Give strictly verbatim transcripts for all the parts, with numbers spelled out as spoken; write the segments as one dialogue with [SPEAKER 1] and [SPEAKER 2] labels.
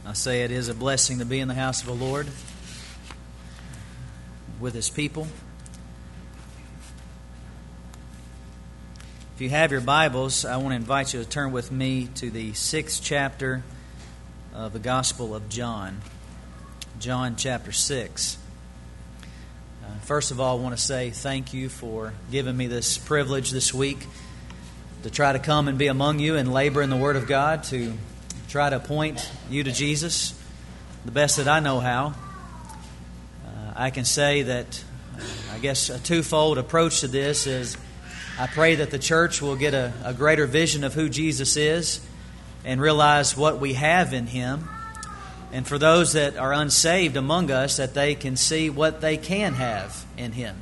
[SPEAKER 1] I say it is a blessing to be in the house of the Lord with His people. If you have your Bibles, I want to invite you to turn with me to the sixth chapter of the Gospel of John. John chapter six. Uh, first of all, I want to say thank you for giving me this privilege this week to try to come and be among you and labor in the Word of God, to try to point you to Jesus the best that I know how. Uh, I can say that, uh, I guess, a twofold approach to this is I pray that the church will get a, a greater vision of who Jesus is and realize what we have in Him. And for those that are unsaved among us, that they can see what they can have in Him.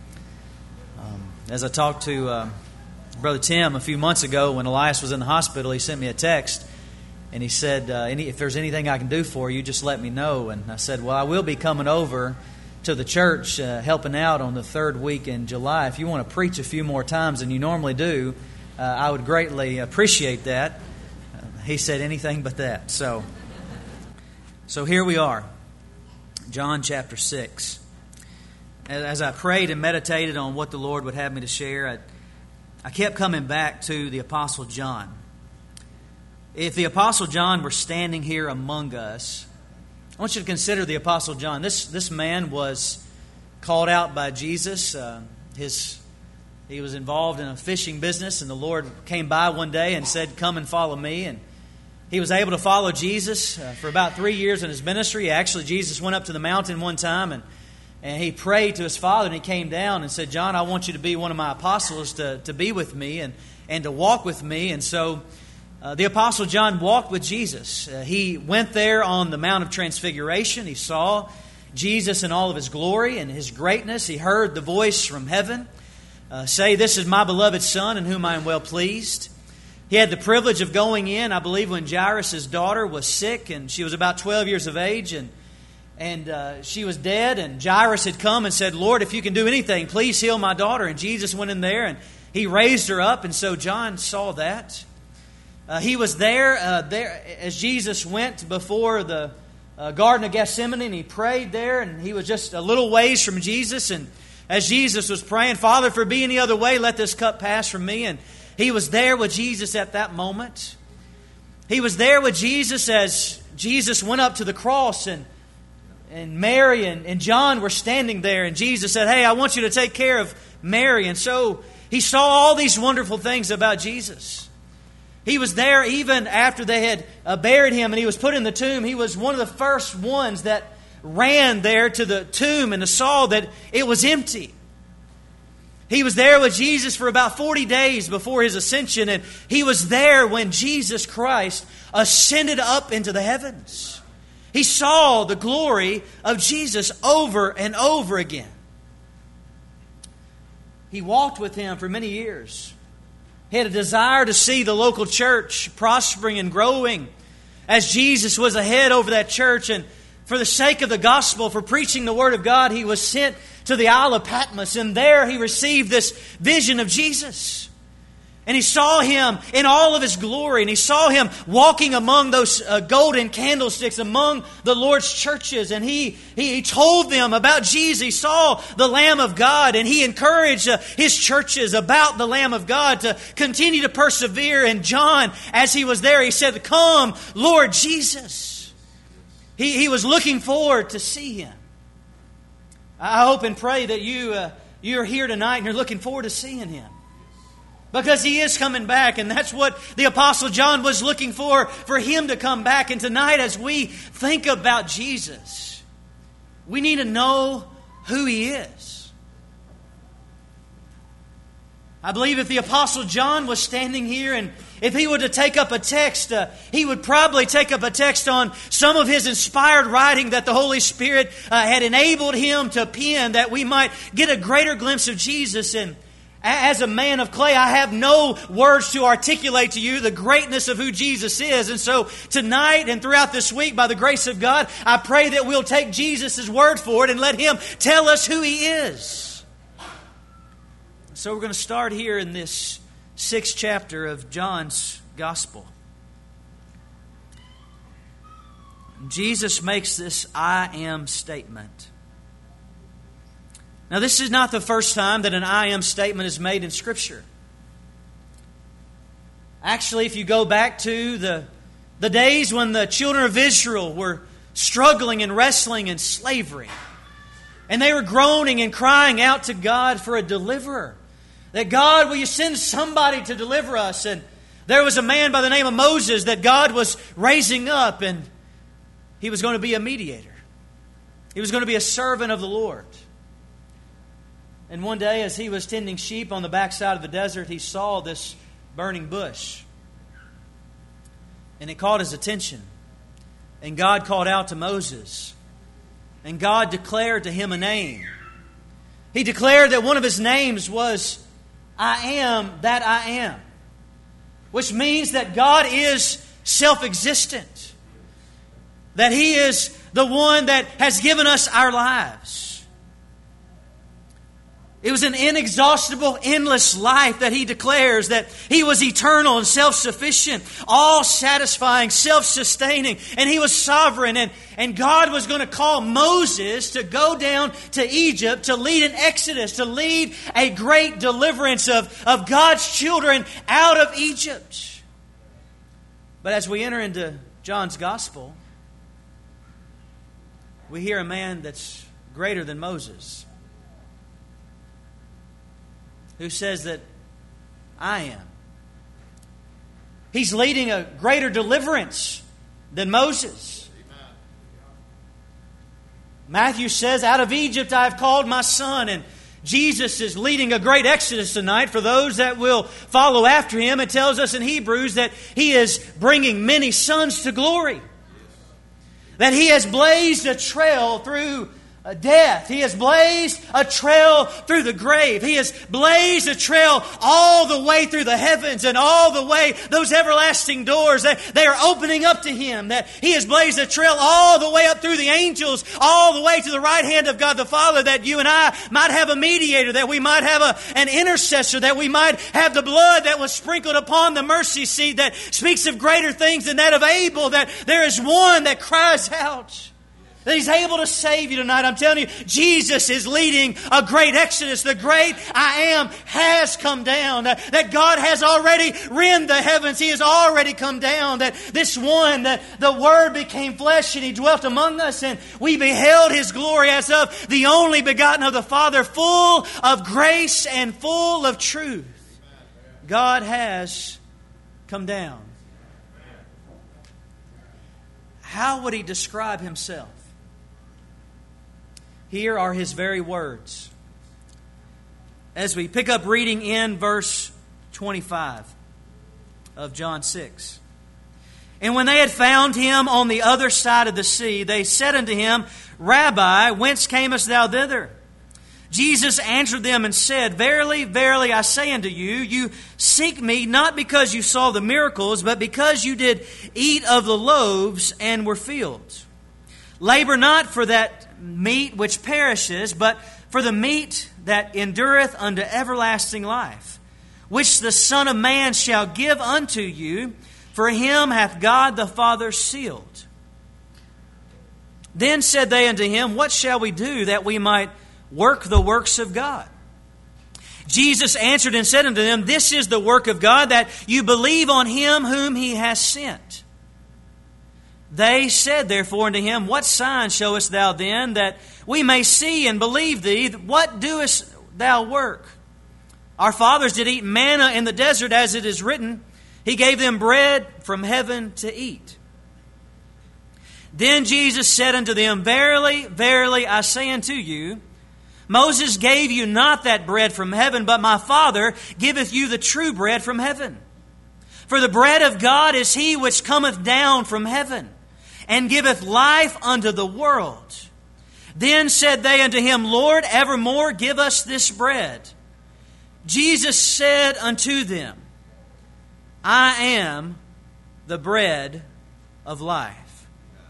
[SPEAKER 1] Um, as I talked to uh, Brother Tim a few months ago when Elias was in the hospital, he sent me a text. And he said, uh, any, if there's anything I can do for you, just let me know. And I said, well, I will be coming over to the church, uh, helping out on the third week in July. If you want to preach a few more times than you normally do, uh, I would greatly appreciate that. Uh, he said anything but that. So, so here we are, John chapter six. As I prayed and meditated on what the Lord would have me to share, I, I kept coming back to the Apostle John. If the Apostle John were standing here among us, I want you to consider the Apostle John. This this man was called out by Jesus. Uh, his he was involved in a fishing business, and the Lord came by one day and said, "Come and follow me." And he was able to follow Jesus uh, for about three years in his ministry. Actually, Jesus went up to the mountain one time and and he prayed to his Father, and he came down and said, "John, I want you to be one of my apostles, to to be with me and and to walk with me." And so Uh, the Apostle John walked with Jesus. Uh, he went there on the Mount of Transfiguration. He saw Jesus in all of His glory and His greatness. He heard the voice from heaven uh, say, "This is my beloved Son in whom I am well pleased." He had the privilege of going in, I believe, when Jairus' daughter was sick, and she was about twelve years of age, and and uh, she was dead, and Jairus had come and said, "Lord, if you can do anything, please heal my daughter." And Jesus went in there, and He raised her up, and so John saw that. Uh, he was there, uh, there as Jesus went before the uh, Garden of Gethsemane, and He prayed there, and he was just a little ways from Jesus. And as Jesus was praying, "Father, if there be any other way, let this cup pass from me." And he was there with Jesus at that moment. He was there with Jesus as Jesus went up to the cross, and and Mary and, and John were standing there, and Jesus said, "Hey, I want you to take care of Mary." And so he saw all these wonderful things about Jesus. He was there even after they had uh, buried Him and He was put in the tomb. He was one of the first ones that ran there to the tomb and saw that it was empty. He was there with Jesus for about forty days before His ascension, and He was there when Jesus Christ ascended up into the heavens. He saw the glory of Jesus over and over again. He walked with Him for many years. He had a desire to see the local church prospering and growing as Jesus was ahead over that church. And for the sake of the gospel, for preaching the Word of God, He was sent to the Isle of Patmos. And there He received this vision of Jesus. And he saw Him in all of His glory. And he saw Him walking among those uh, golden candlesticks among the Lord's churches. And he, he, he told them about Jesus. He saw the Lamb of God. And He encouraged uh, His churches about the Lamb of God to continue to persevere. And John, as he was there, he said, "Come, Lord Jesus." He, he was looking forward to see Him. I hope and pray that you, uh, you're here tonight and you're looking forward to seeing Him. Because He is coming back, and that's what the Apostle John was looking for, for Him to come back. And tonight, as we think about Jesus, we need to know who He is. I believe if the Apostle John was standing here, and if he were to take up a text, uh, he would probably take up a text on some of his inspired writing that the Holy Spirit uh, had enabled him to pen, that we might get a greater glimpse of Jesus. And as a man of clay, I have no words to articulate to you the greatness of who Jesus is. And so tonight and throughout this week, by the grace of God, I pray that we'll take Jesus' word for it and let Him tell us who He is. So we're going to start here in this sixth chapter of John's Gospel. Jesus makes this I am statement. Now, this is not the first time that an I am statement is made in Scripture. Actually, if you go back to the, the days when the children of Israel were struggling and wrestling in slavery, and they were groaning and crying out to God for a deliverer, that God, will you send somebody to deliver us? And there was a man by the name of Moses that God was raising up, and he was going to be a mediator. He was going to be a servant of the Lord. And one day, as he was tending sheep on the backside of the desert, he saw this burning bush. And it caught his attention. And God called out to Moses. And God declared to him a name. He declared that one of his names was, I am that I am. Which means that God is self-existent. That He is the one that has given us our lives. It was an inexhaustible, endless life that He declares, that He was eternal and self-sufficient, all-satisfying, self-sustaining, and He was sovereign. And, and God was going to call Moses to go down to Egypt to lead an exodus, to lead a great deliverance of, of God's children out of Egypt. But as we enter into John's Gospel, we hear a man that's greater than Moses, who says that I am. He's leading a greater deliverance than Moses. Amen. Matthew says, out of Egypt I have called my son. And Jesus is leading a great exodus tonight for those that will follow after Him. It tells us in Hebrews that He is bringing many sons to glory. That He has blazed a trail through death. He has blazed a trail through the grave. He has blazed a trail all the way through the heavens and all the way, those everlasting doors, that they are opening up to Him. That He has blazed a trail all the way up through the angels, all the way to the right hand of God the Father, that you and I might have a mediator, that we might have a, an intercessor, that we might have the blood that was sprinkled upon the mercy seat that speaks of greater things than that of Abel, that there is one that cries out, that He's able to save you tonight. I'm telling you, Jesus is leading a great exodus. The great I am has come down. That God has already rent the heavens. He has already come down. That this one, that the Word became flesh and He dwelt among us, and we beheld His glory as of the only begotten of the Father, full of grace and full of truth. God has come down. How would He describe Himself? Here are His very words. As we pick up reading in verse twenty-five of John six. And when they had found Him on the other side of the sea, they said unto Him, Rabbi, whence camest thou thither? Jesus answered them and said, Verily, verily, I say unto you, you seek me not because you saw the miracles, but because you did eat of the loaves and were filled. Labor not for that meat which perishes, but for the meat that endureth unto everlasting life, which the Son of Man shall give unto you, for Him hath God the Father sealed. Then said they unto Him, What shall we do that we might work the works of God? Jesus answered and said unto them, This is the work of God, that you believe on Him whom He has sent. They said therefore unto Him, What sign showest Thou then, that we may see and believe Thee? What doest Thou work? Our fathers did eat manna in the desert, as it is written, He gave them bread from heaven to eat. Then Jesus said unto them, Verily, verily, I say unto you, Moses gave you not that bread from heaven, but my Father giveth you the true bread from heaven. For the bread of God is He which cometh down from heaven, and giveth life unto the world. Then said they unto Him, Lord, evermore give us this bread. Jesus said unto them, I am the bread of life.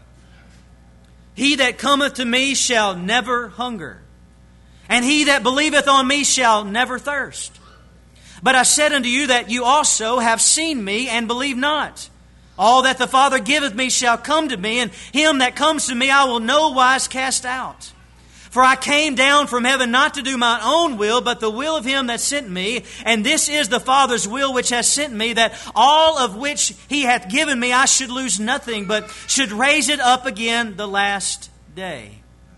[SPEAKER 1] He that cometh to me shall never hunger, and he that believeth on me shall never thirst. But I said unto you that you also have seen me and believe not. All that the Father giveth me shall come to me, and him that comes to me I will no wise cast out. For I came down from heaven not to do my own will, but the will of him that sent me. And this is the Father's will which has sent me, that all of which he hath given me I should lose nothing, but should raise it up again the last day.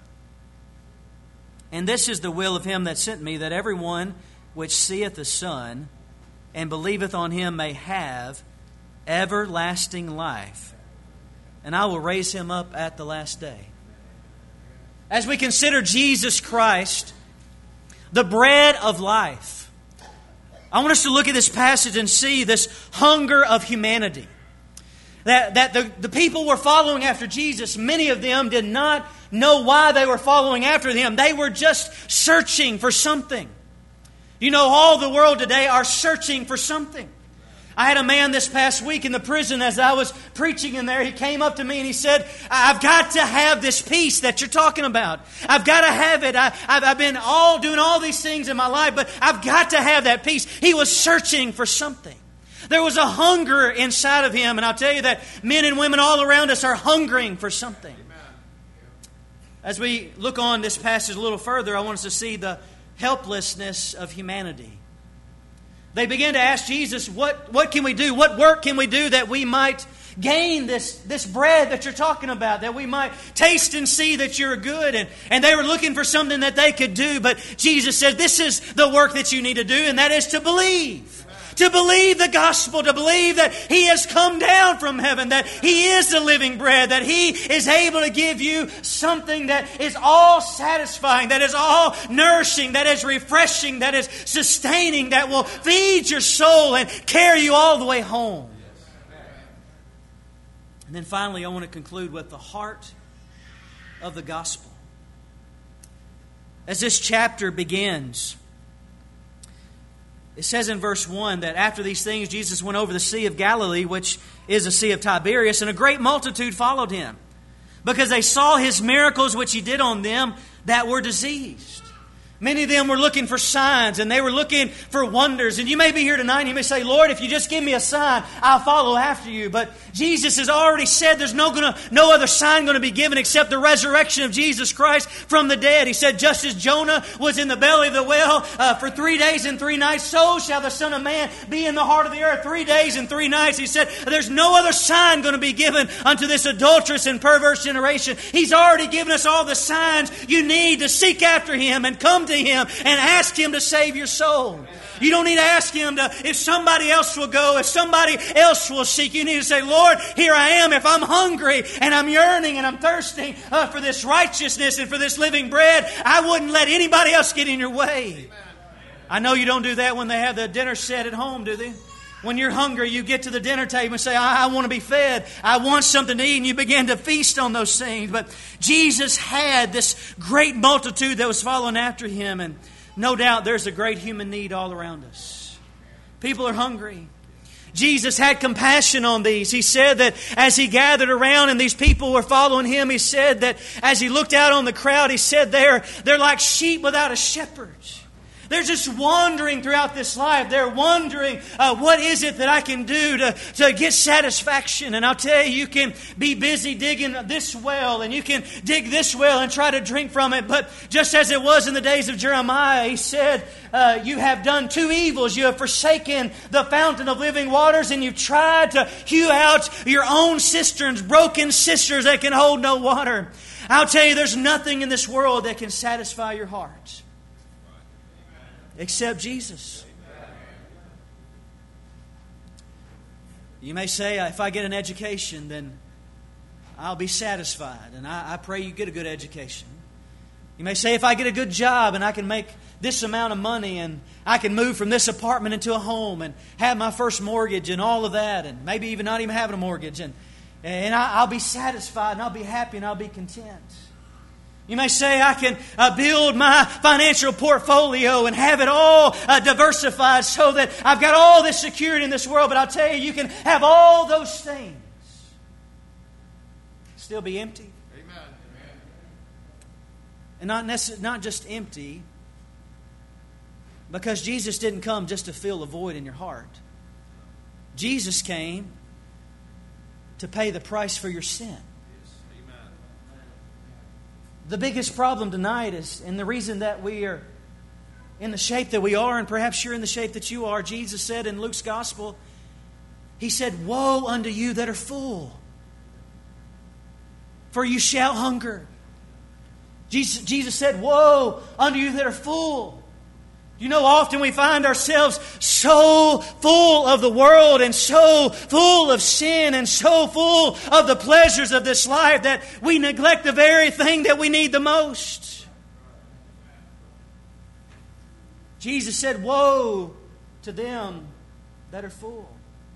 [SPEAKER 1] And this is the will of him that sent me, that every one which seeth the Son and believeth on him may have everlasting life, and I will raise him up at the last day. As we consider Jesus Christ, the bread of life, I want us to look at this passage and see this hunger of humanity. That, that the, the people were following after Jesus, many of them did not know why they were following after Him. They were just searching for something. You know, all the world today are searching for something. I had a man this past week in the prison as I was preaching in there. He came up to me and he said, I've got to have this peace that you're talking about. I've got to have it. I, I've, I've been all doing all these things in my life, but I've got to have that peace. He was searching for something. There was a hunger inside of him, and I'll tell you that men and women all around us are hungering for something. As we look on this passage a little further, I want us to see the helplessness of humanity. They began to ask Jesus, what, what can we do? What work can we do that we might gain this, this bread that you're talking about, that we might taste and see that you're good? And, and they were looking for something that they could do, but Jesus said, this is the work that you need to do, and that is to believe. To believe the gospel, to believe that He has come down from heaven, that He is the living bread, that He is able to give you something that is all satisfying, that is all nourishing, that is refreshing, that is sustaining, that will feed your soul and carry you all the way home. And then finally, I want to conclude with the heart of the gospel. As this chapter begins, it says in verse one that after these things Jesus went over the Sea of Galilee, which is the Sea of Tiberias, and a great multitude followed Him, because they saw His miracles which He did on them that were diseased. Many of them were looking for signs, and they were looking for wonders. And you may be here tonight and you may say, Lord, if you just give me a sign, I'll follow after you. But Jesus has already said there's no, gonna, no other sign going to be given except the resurrection of Jesus Christ from the dead. He said, just as Jonah was in the belly of the whale uh, for three days and three nights, so shall the Son of Man be in the heart of the earth three days and three nights. He said, there's no other sign going to be given unto this adulterous and perverse generation. He's already given us all the signs you need to seek after Him and come to Him and ask Him to save your soul. You don't need to ask Him to, if somebody else will go, if somebody else will seek. You need to say, Lord, here I am. If I'm hungry and I'm yearning and I'm thirsting uh, for this righteousness and for this living bread, I wouldn't let anybody else get in your way. I know you don't do that when they have the dinner set at home, do they? When you're hungry, you get to the dinner table and say, I, I want to be fed. I want something to eat. And you begin to feast on those things. But Jesus had this great multitude that was following after Him. And no doubt there's a great human need all around us. People are hungry. Jesus had compassion on these. He said that as He gathered around and these people were following Him, He said that as He looked out on the crowd, He said they're, they're like sheep without a shepherd. They're just wandering throughout this life. They're wondering, uh, what is it that I can do to, to get satisfaction? And I'll tell you, you can be busy digging this well and you can dig this well and try to drink from it. But just as it was in the days of Jeremiah, he said, uh, you have done two evils. You have forsaken the fountain of living waters, and you've tried to hew out your own cisterns, broken cisterns that can hold no water. I'll tell you, there's nothing in this world that can satisfy your heart except Jesus. You may say, if I get an education, then I'll be satisfied. And I, I pray you get a good education. You may say, if I get a good job and I can make this amount of money and I can move from this apartment into a home and have my first mortgage and all of that, and maybe even not even having a mortgage, and, and I, I'll be satisfied and I'll be happy and I'll be content. You may say, I can uh, build my financial portfolio and have it all uh, diversified so that I've got all this security in this world. But I'll tell you, you can have all those things, still be empty. Amen. And not, necess- not just empty, because Jesus didn't come just to fill a void in your heart. Jesus came
[SPEAKER 2] to pay the price for your sin. The biggest problem tonight is, and the reason that we are in the shape that we are, and perhaps you're in the shape that you are, Jesus said in Luke's Gospel, He said, "Woe unto you that are full, for you shall hunger." Jesus, Jesus said, "Woe unto you that are full." You know, often we find ourselves so full of the world and so full of sin and so full of the pleasures of this life that we neglect the very thing that we need the most. Jesus said, "Woe to them that are full."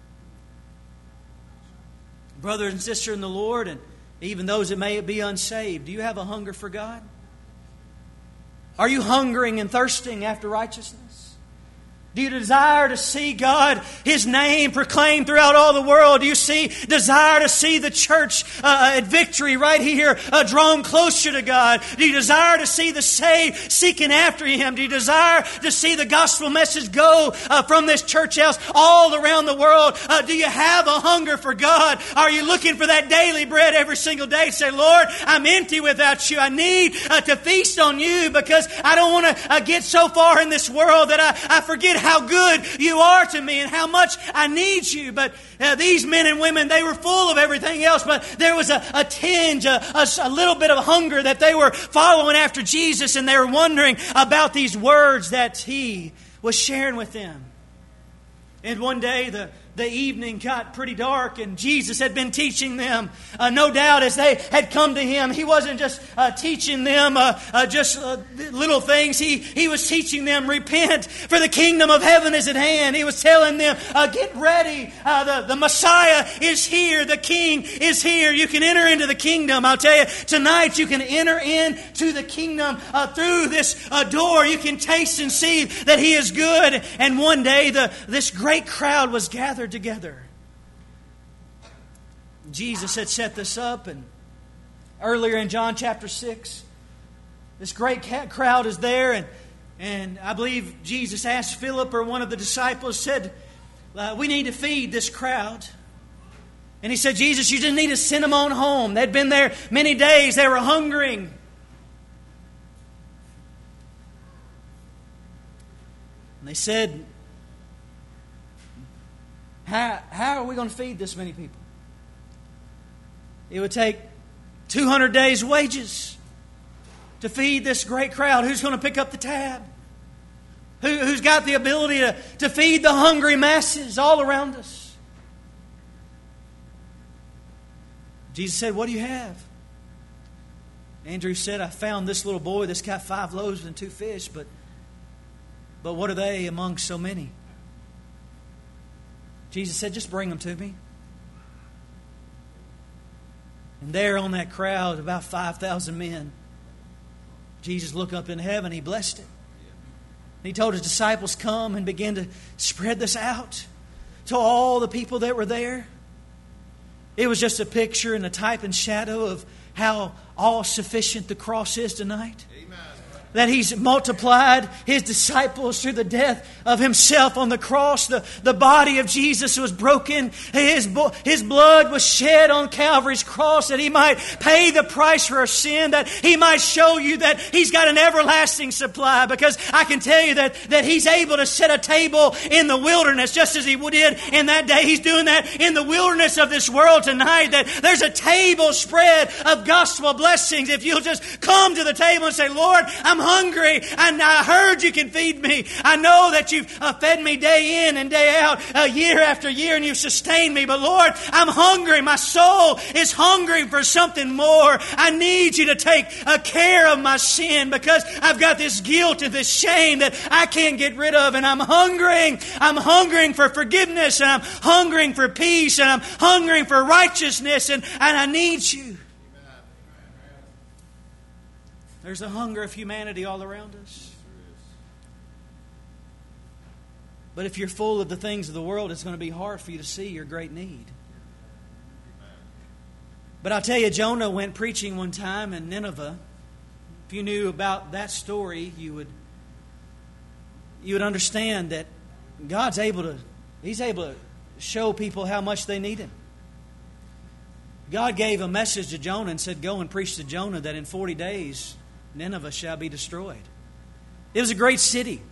[SPEAKER 2] Brother and sister in the Lord, and even those that may be unsaved, do you have a hunger for God? Are you hungering and thirsting after righteousness? Do you desire to see God, His name proclaimed throughout all the world? Do you see desire to see the church uh, at Victory right here uh, drawn closer to God? Do you desire to see the saved seeking after Him? Do you desire to see the gospel message go uh, from this church house all around the world? Uh, do you have a hunger for God? Are you looking for that daily bread every single day? Say, "Lord, I'm empty without You. I need uh, to feast on You because I don't want to uh, get so far in this world that I, I forget how good You are to me and how much I need You." But uh, these men and women, they were full of everything else, but there was a, a tinge, a, a, a little bit of hunger that they were following after Jesus, and they were wondering about these words that He was sharing with them. And one day the The evening got pretty dark, and Jesus had been teaching them. Uh, no doubt as they had come to Him, He wasn't just uh, teaching them uh, uh, just uh, little things. He, he was teaching them, repent, for the kingdom of heaven is at hand. He was telling them, uh, get ready. Uh, the, the Messiah is here. The King is here. You can enter into the kingdom. I'll tell you, tonight you can enter into the kingdom uh, through this uh, door. You can taste and see that He is good. And one day the this great crowd was gathered together. Jesus had set this up, and earlier in John chapter six, this great crowd is there, and and I believe Jesus asked Philip, or one of the disciples, said, uh, "We need to feed this crowd." And He said, "Jesus, you didn't need to send them on home. They'd been there many days. They were hungering." And they said, How, how are we going to feed this many people? It would take two hundred days' wages to feed this great crowd. Who's going to pick up the tab? Who, who's got the ability to, to feed the hungry masses all around us? Jesus said, "What do you have?" Andrew said, "I found this little boy that's got five loaves and two fish, but, but what are they among so many?" Jesus said, "Just bring them to me." And there on that crowd, about five thousand men, Jesus looked up in heaven. He blessed it. And He told His disciples, "Come," and begin to spread this out to all the people that were there. It was just a picture and a type and shadow of how all-sufficient the cross is tonight. Amen. That He's multiplied His disciples through the death of Himself on the cross. The, the body of Jesus was broken. His, his blood was shed on Calvary's cross that He might pay the price for our sin, that He might show you that He's got an everlasting supply. Because I can tell you that, that He's able to set a table in the wilderness just as He did in that day. He's doing that in the wilderness of this world tonight. That there's a table spread of gospel blessings. If you'll just come to the table and say, "Lord, I'm hungry, and I heard You can feed me. I know that You've uh, fed me day in and day out, uh, year after year, and You've sustained me. But Lord, I'm hungry. My soul is hungry for something more. I need You to take uh, care of my sin because I've got this guilt and this shame that I can't get rid of, and I'm hungering. I'm hungering for forgiveness, and I'm hungering for peace, and I'm hungering for righteousness, and, and I need You." There's a hunger of humanity all around us. But if you're full of the things of the world, it's going to be hard for you to see your great need. But I'll tell you, Jonah went preaching one time in Nineveh. If you knew about that story, you would you would understand that God's able to, He's able to show people how much they need Him. God gave a message to Jonah and said, go and preach to Jonah that in forty days Nineveh shall be destroyed. It was a great city.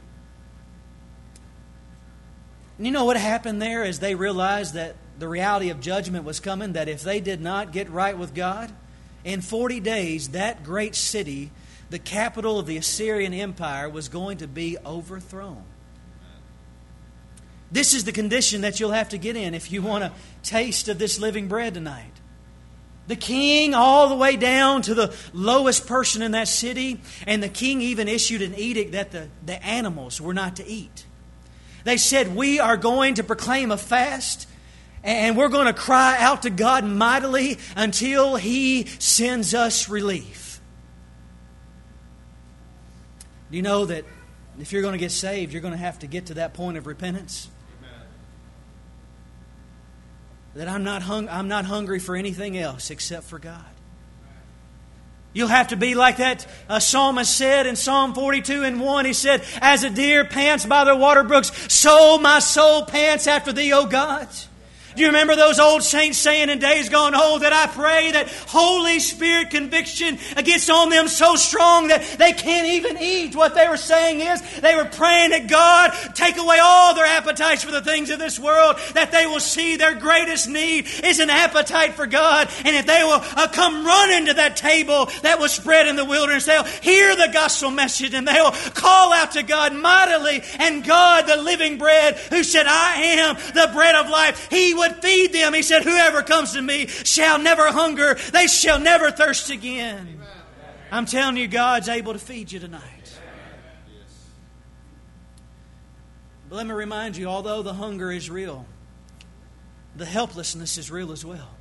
[SPEAKER 2] And you know what happened there as they realized that the reality of judgment was coming, that if they did not get right with God, in forty days that great city, the capital of the Assyrian Empire, was going to be overthrown. This is the condition that you'll have to get in if you want a taste of this living bread tonight. The king all the way down to the lowest person in that city, and the king even issued an edict that the, the animals were not to eat. They said, we are going to proclaim a fast, and we're going to cry out to God mightily until He sends us relief. Do you know that if you're going to get saved, you're going to have to get to that point of repentance? Amen. That I'm not hung, I'm not hungry for anything else except for God. You'll have to be like that uh, psalmist said in Psalm forty-two and one. He said, as a deer pants by the water brooks, so my soul pants after Thee, O God. Do you remember those old saints saying in days gone old that I pray that Holy Spirit conviction gets on them so strong that they can't even eat? What they were saying is they were praying that God take away all their appetites for the things of this world, that they will see their greatest need is an appetite for God. And if they will uh, come running to that table that was spread in the wilderness, they'll hear the gospel message and they'll call out to God mightily. And God, the living bread, who said, I am the bread of life, He would feed them. He said, whoever comes to me shall never hunger. They shall never thirst again. Amen. I'm telling you, God's able to feed you tonight. Amen. But let me remind you, although the hunger is real, the helplessness is real as well.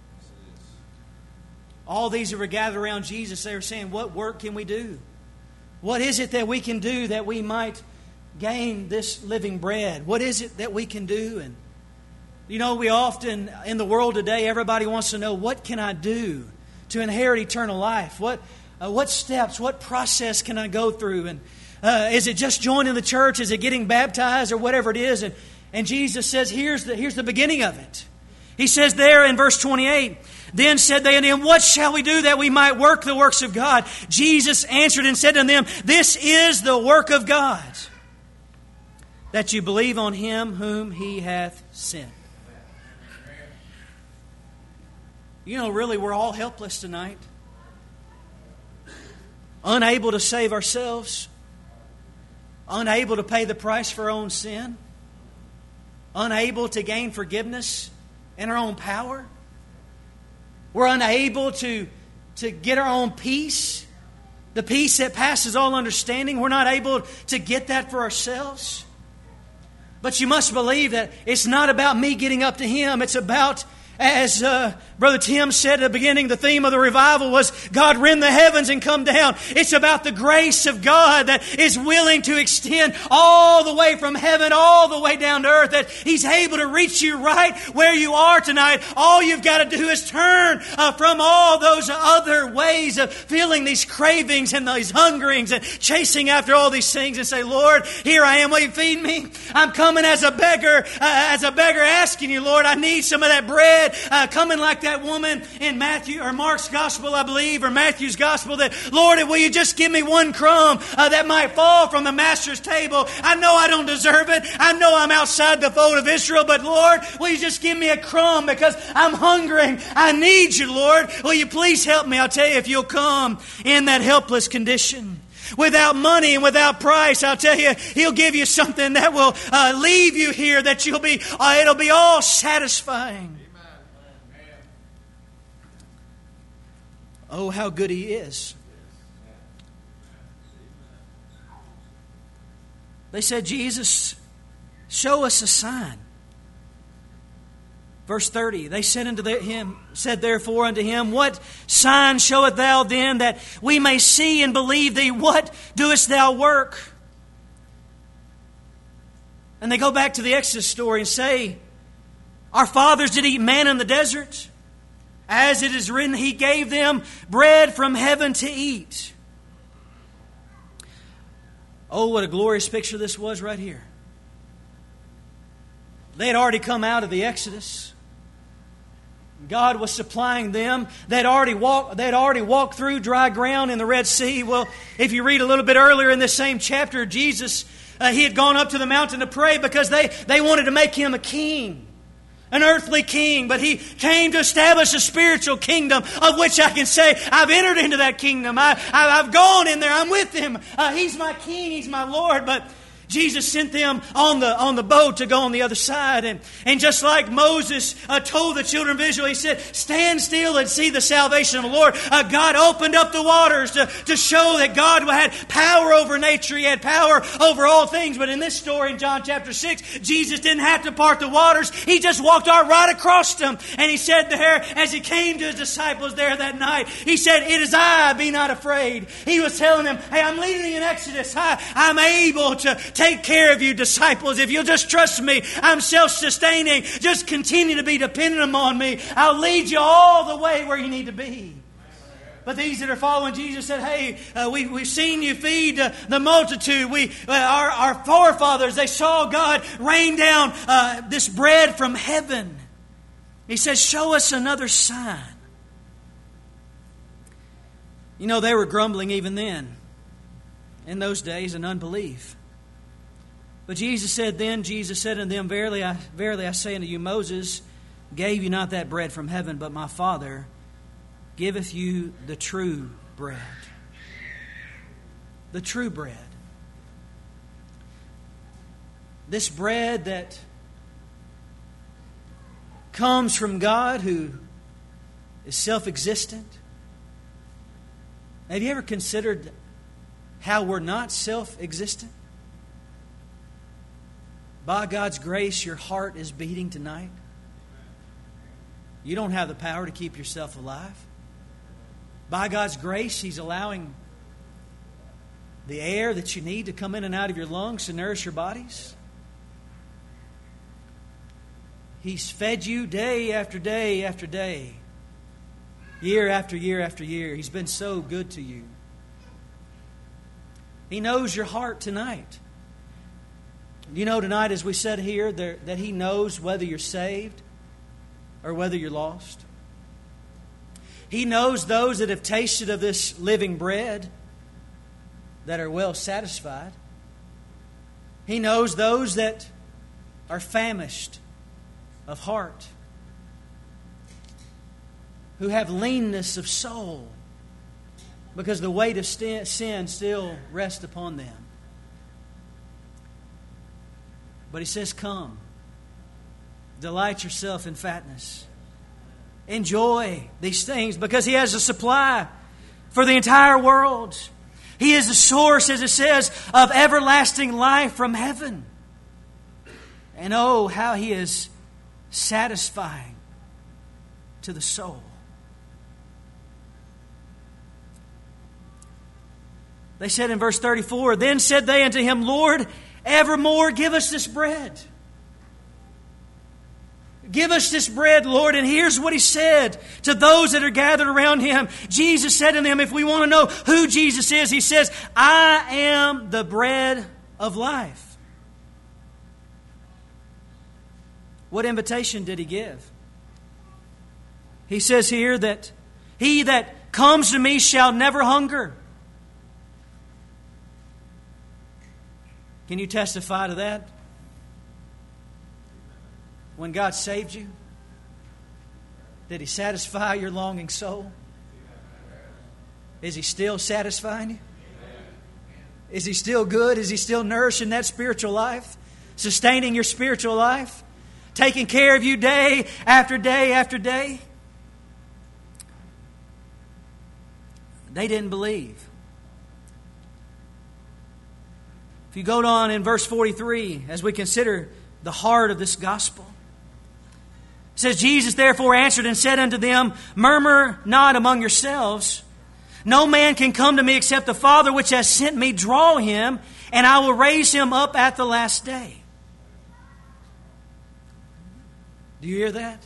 [SPEAKER 2] All these who were gathered around Jesus, they were saying, what work can we do? What is it that we can do that we might gain this living bread? What is it that we can do? And you know, we often, in the world today, everybody wants to know, what can I do to inherit eternal life? What uh, what steps, what process can I go through? And uh, is it just joining the church? Is it getting baptized or whatever it is? And, and Jesus says, here's the, here's the beginning of it. He says there in verse twenty-eight, then said they unto Him, what shall we do that we might work the works of God? Jesus answered and said unto them, this is the work of God, that you believe on Him whom He hath sent. You know, really, we're all helpless tonight. Unable to save ourselves. Unable to pay the price for our own sin. Unable to gain forgiveness in our own power. We're unable to, to get our own peace. The peace that passes all understanding. We're not able to get that for ourselves. But you must believe that it's not about me getting up to Him. It's about, as uh, Brother Tim said at the beginning, the theme of the revival was God rend the heavens and come down. It's about the grace of God that is willing to extend all the way from heaven, all the way down to earth, that He's able to reach you right where you are tonight. All you've got to do is turn uh, from all those other ways of feeling these cravings and these hungerings and chasing after all these things and say, Lord, here I am, will you feed me? I'm coming as a beggar, uh, as a beggar asking you, Lord, I need some of that bread. Uh, coming like that woman in Matthew or Mark's gospel, I believe, or Matthew's gospel, that, Lord, will you just give me one crumb uh, that might fall from the master's table? I know I don't deserve it. I know I'm outside the fold of Israel, but Lord, will you just give me a crumb because I'm hungering. I need you, Lord. Will you please help me? I'll tell you, if you'll come in that helpless condition, without money and without price, I'll tell you, He'll give you something that will uh, leave you here, that you'll be, uh, it'll be all satisfying. Oh, how good He is. They said, Jesus, show us a sign. Verse thirty, they said unto him, said therefore unto him, what sign showeth thou then, that we may see and believe thee? What doest thou work? And they go back to the Exodus story and say, our fathers did eat manna in the desert. As it is written, He gave them bread from heaven to eat. Oh, what a glorious picture this was right here. They had already come out of the Exodus. God was supplying them. They'd already walked, they'd already walked through dry ground in the Red Sea. Well, if you read a little bit earlier in this same chapter, Jesus, uh, He had gone up to the mountain to pray because they, they wanted to make Him a king, an earthly king. But He came to establish a spiritual kingdom, of which I can say, I've entered into that kingdom. I, I, I've gone in there. I'm with Him. Uh, he's my King. He's my Lord. But Jesus sent them on the on the boat to go on the other side. And, and just like Moses uh, told the children of Israel, he said, stand still and see the salvation of the Lord. Uh, God opened up the waters to, to show that God had power over nature. He had power over all things. But in this story in John chapter six, Jesus didn't have to part the waters. He just walked right across them. And He said there, as He came to His disciples there that night, He said, it is I, be not afraid. He was telling them, hey, I'm leading you in Exodus. I, I'm able to take care of you, disciples. If you'll just trust me, I'm self-sustaining. Just continue to be dependent upon me. I'll lead you all the way where you need to be. But these that are following Jesus said, hey, uh, we, we've seen you feed uh, the multitude. We, uh, our, our forefathers, they saw God rain down uh, this bread from heaven. He says, show us another sign. You know, they were grumbling even then, in those days, in unbelief. But Jesus said then, Jesus said unto them, Verily I, verily I say unto you, Moses gave you not that bread from heaven, but my Father giveth you the true bread. The true bread. This bread that comes from God, who is self-existent. Have you ever considered how we're not self-existent? By God's grace, your heart is beating tonight. You don't have the power to keep yourself alive. By God's grace, He's allowing the air that you need to come in and out of your lungs to nourish your bodies. He's fed you day after day after day, year after year after year. He's been so good to you. He knows your heart tonight. You know tonight, as we said here, that He knows whether you're saved or whether you're lost. He knows those that have tasted of this living bread that are well satisfied. He knows those that are famished of heart, who have leanness of soul, because the weight of sin still rests upon them. But He says, come, delight yourself in fatness. Enjoy these things, because He has a supply for the entire world. He is the source, as it says, of everlasting life from heaven. And oh, how He is satisfying to the soul. They said in verse thirty-four, Then said they unto Him, Lord, evermore give us this bread. Give us this bread, Lord. And here's what He said to those that are gathered around Him. Jesus said to them, if we want to know who Jesus is, He says, I am the bread of life. What invitation did He give? He says here that he that comes to me shall never hunger. Can you testify to that? When God saved you, did He satisfy your longing soul? Is He still satisfying you? Is He still good? Is He still nourishing that spiritual life? Sustaining your spiritual life? Taking care of you day after day after day? They didn't believe. If you go on in verse forty-three, as we consider the heart of this gospel, it says, Jesus therefore answered and said unto them, Murmur not among yourselves. No man can come to me except the Father which has sent me draw him, and I will raise him up at the last day. Do you hear that? It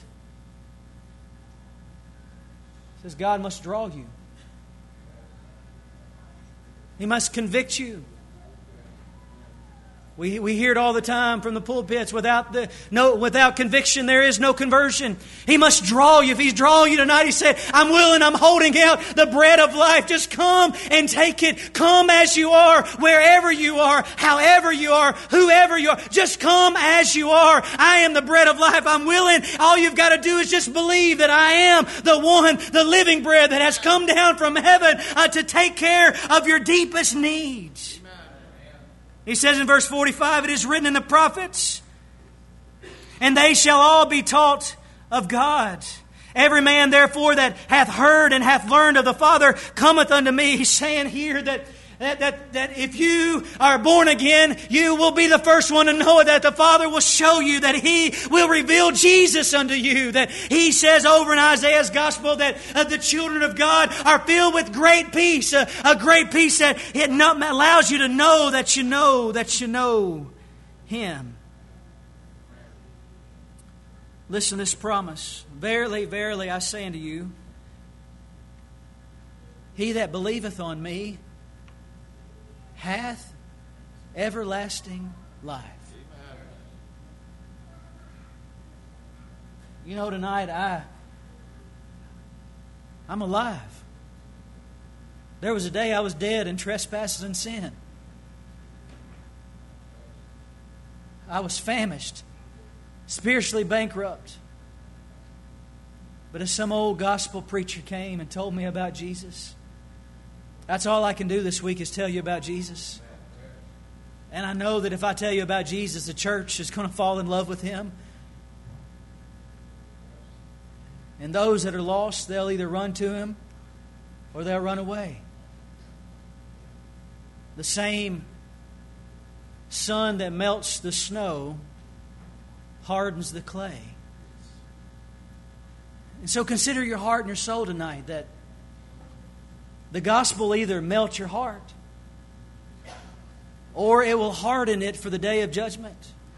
[SPEAKER 2] says God must draw you. He must convict you. We we hear it all the time from the pulpits. Without the no without conviction, there is no conversion. He must draw you. If He's drawing you tonight, He said, "I'm willing. I'm holding out the bread of life. Just come and take it. Come as you are, wherever you are, however you are, whoever you are. Just come as you are. I am the bread of life. I'm willing. All you've got to do is just believe that I am the one, the living bread that has come down from heaven uh, to take care of your deepest needs." He says in verse forty-five, "It is written in the prophets, and they shall all be taught of God. Every man, therefore, that hath heard and hath learned of the Father cometh unto me." He's saying here that, that, that, that if you are born again, you will be the first one to know it, that the Father will show you, that He will reveal Jesus unto you. That He says over in Isaiah's Gospel that uh, the children of God are filled with great peace, uh, a great peace that it not, allows you to know that you know that you know Him. Listen to this promise. "Verily, verily, I say unto you, he that believeth on me hath everlasting life." You know, tonight I, I'm alive. There was a day I was dead in trespasses and sin. I was famished, spiritually bankrupt. But as some old gospel preacher came and told me about Jesus, that's all I can do this week is tell you about Jesus. And I know that if I tell you about Jesus, the church is going to fall in love with Him. And those that are lost, they'll either run to Him or they'll run away. The same sun that melts the snow hardens the clay. And so consider your heart and your soul tonight, that the gospel either melt your heart or it will harden it for the day of judgment.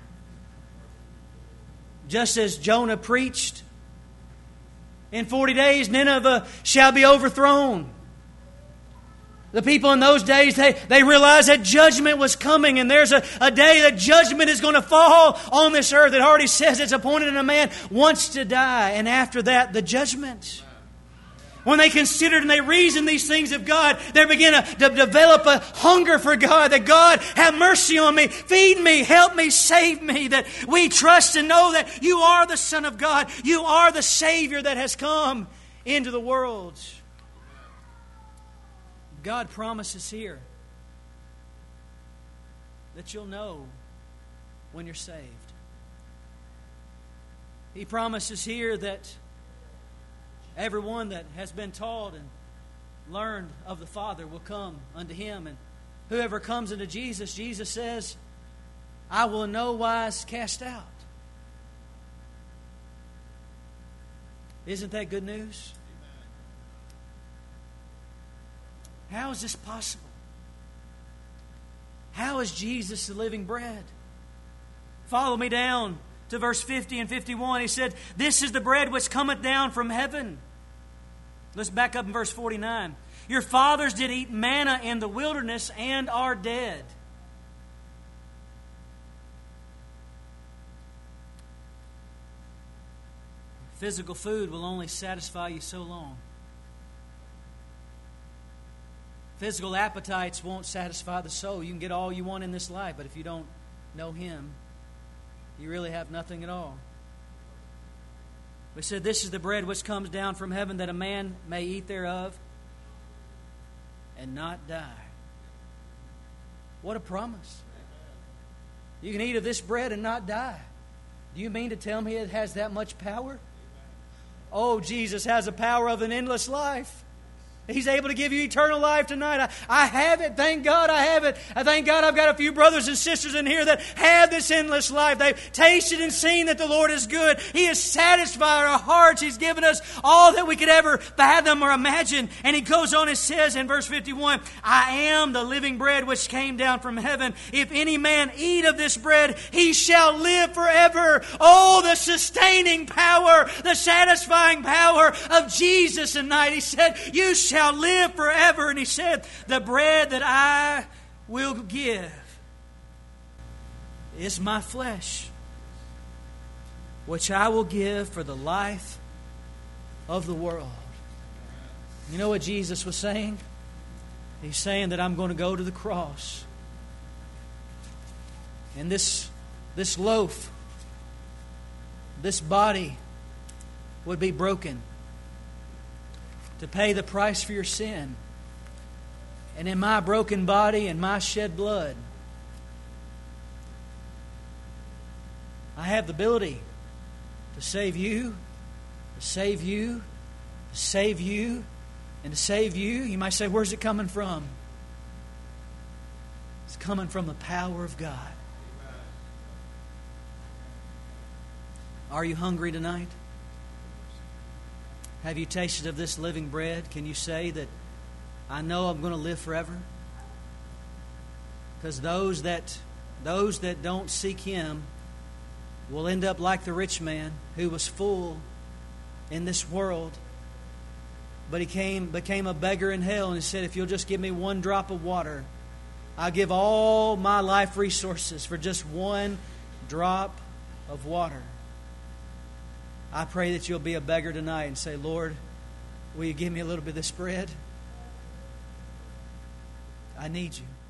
[SPEAKER 2] Just as Jonah preached, in forty days Nineveh shall be overthrown. The people in those days, they, they realized that judgment was coming, and there's a, a day that judgment is going to fall on this earth. It already says it's appointed in a man once to die, and after that, the judgment. When they considered and they reasoned these things of God, they began to, to develop a hunger for God. That God, have mercy on me, feed me, help me, save me. That we trust and know that You are the Son of God. You are the Savior that has come into the world. God promises here that you'll know when you're saved. He promises here that everyone that has been taught and learned of the Father will come unto Him. And whoever comes unto Jesus, Jesus says, I will in no wise cast out. Isn't that good news? How is this possible? How is Jesus the living bread? Follow me down to verse fifty and fifty-one. He said, "This is the bread which cometh down from heaven." Let's back up in verse forty-nine. "Your fathers did eat manna in the wilderness and are dead." Physical food will only satisfy you so long. Physical appetites won't satisfy the soul. You can get all you want in this life, but if you don't know Him, you really have nothing at all. We said, "This is the bread which comes down from heaven, that a man may eat thereof and not die." What a promise. You can eat of this bread and not die. Do you mean to tell me it has that much power? Oh, Jesus has the power of an endless life. He's able to give you eternal life tonight. I, I have it. Thank God I have it. I thank God I've got a few brothers and sisters in here that have this endless life. They've tasted and seen that the Lord is good. He has satisfied our hearts. He's given us all that we could ever fathom or imagine. And He goes on and says in verse fifty-one, "I am the living bread which came down from heaven. If any man eat of this bread, he shall live forever." Oh, the sustaining power, the satisfying power of Jesus tonight. He said, "You shall shall live forever." And He said, "The bread that I will give is my flesh, which I will give for the life of the world. You know what Jesus was saying? He's saying that I'm going to go to the cross. And this, this loaf, this body would be broken to pay the price for your sin. And in my broken body and my shed blood, I have the ability to save you, to save you, to save you, and to save you. You might say, where's it coming from? It's coming from the power of God. Are you hungry tonight? Have you tasted of this living bread? Can you say that I know I'm going to live forever? Because those that those that don't seek Him will end up like the rich man who was full in this world, but he came became a beggar in hell, and he said, if you'll just give me one drop of water, I'll give all my life resources for just one drop of water. I pray that you'll be a beggar tonight and say, Lord, will you give me a little bit of this bread? I need you.